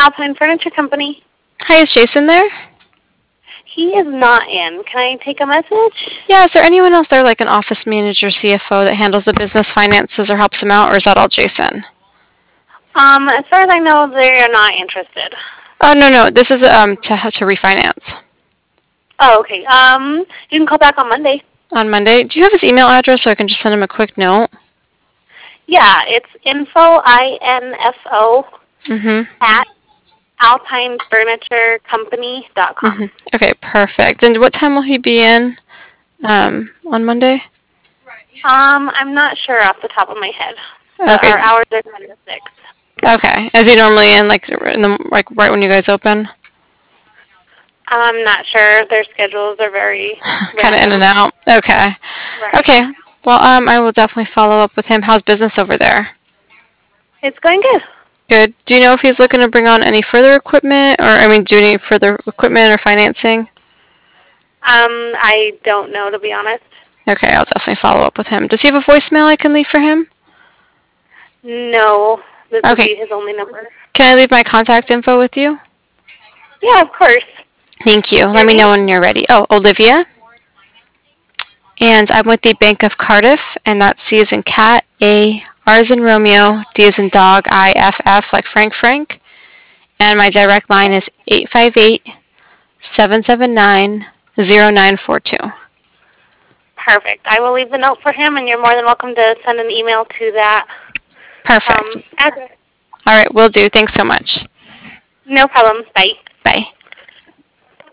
Alpine Furniture Company. Hi, is Jason there? He is not in. Can I take a message? Yeah, is there anyone else there, like an office manager, CFO, that handles the business finances or helps him out, or is that all Jason? As far as I know, they are not interested. Oh, no, this is to refinance. Oh, okay. You can call back on Monday. On Monday. Do you have his email address so I can just send him a quick note? Yeah, it's info, at alpinefurniturecompany.com. Okay, perfect. And what time will he be in on Monday? I'm not sure off the top of my head, but Okay. our hours are 10 to 6. Okay. Is he normally in like right when you guys open? I'm not sure. Their schedules are very Kind of in random. and out. Okay. Right. Okay. Well, I will definitely follow up with him. How's business over there? It's going good. Good. Do you know if he's looking to bring on any further equipment, or do any further equipment or financing? I don't know, to be honest. Okay, I'll definitely follow up with him. Does he have a voicemail I can leave for him? No, this will Okay. be his only number. Can I leave my contact info with you? Yeah, of course. Thank you. Your Let me name? know when you're ready. Oh, Olivia. And I'm with the Bank of Cardiff, and that's C as in cat, A, R as in Romeo, D as in dog, IFF like Frank. And my direct line is 858-779-0942. Perfect. I will leave the note for him, and you're more than welcome to send an email to that Perfect. address. All right, will do. Thanks so much. No problem. Bye. Bye.